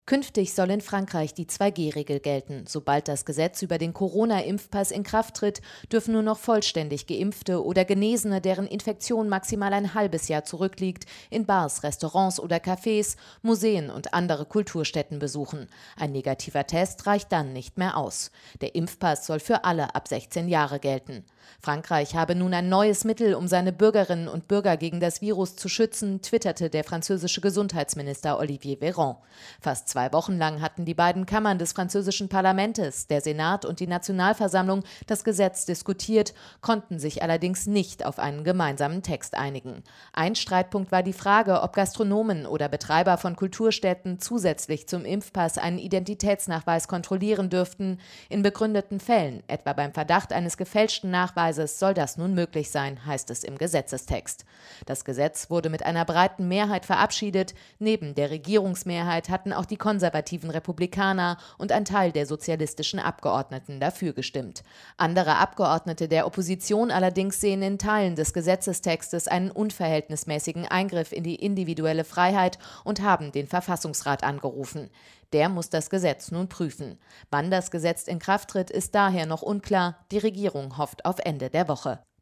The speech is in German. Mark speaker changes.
Speaker 1: Künftig soll in Frankreich die 2G-Regel gelten. Sobald das Gesetz über den Corona-Impfpass in Kraft tritt, dürfen nur noch vollständig Geimpfte oder Genesene, deren Infektion maximal ein halbes Jahr zurückliegt, in Bars, Restaurants oder Cafés, Museen und andere Kulturstätten besuchen. Ein negativer Test reicht dann nicht mehr aus. Der Impfpass soll für alle ab 16 Jahre gelten. Frankreich habe nun ein neues Mittel, um seine Bürgerinnen und Bürger gegen das Virus zu schützen, twitterte der französische Gesundheitsminister Olivier Véran. Fast 2 Wochen lang hatten die beiden Kammern des französischen Parlaments, der Senat und die Nationalversammlung, das Gesetz diskutiert, konnten sich allerdings nicht auf einen gemeinsamen Text einigen. Ein Streitpunkt war die Frage, ob Gastronomen oder Betreiber von Kulturstätten zusätzlich zum Impfpass einen Identitätsnachweis kontrollieren dürften. In begründeten Fällen, etwa beim Verdacht eines gefälschten Nachweises, soll das nun möglich sein, heißt es im Gesetzestext. Das Gesetz wurde mit einer breiten Mehrheit verabschiedet. Neben der Regierungsmehrheit hatten auch die konservativen Republikaner und ein Teil der sozialistischen Abgeordneten dafür gestimmt. Andere Abgeordnete der Opposition allerdings sehen in Teilen des Gesetzestextes einen unverhältnismäßigen Eingriff in die individuelle Freiheit und haben den Verfassungsrat angerufen. Der muss das Gesetz nun prüfen. Wann das Gesetz in Kraft tritt, ist daher noch unklar. Die Regierung hofft auf Ende der Woche.